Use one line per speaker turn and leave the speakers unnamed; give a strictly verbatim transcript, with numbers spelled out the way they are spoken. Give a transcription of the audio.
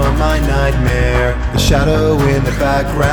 from my nightmare. The shadow in the background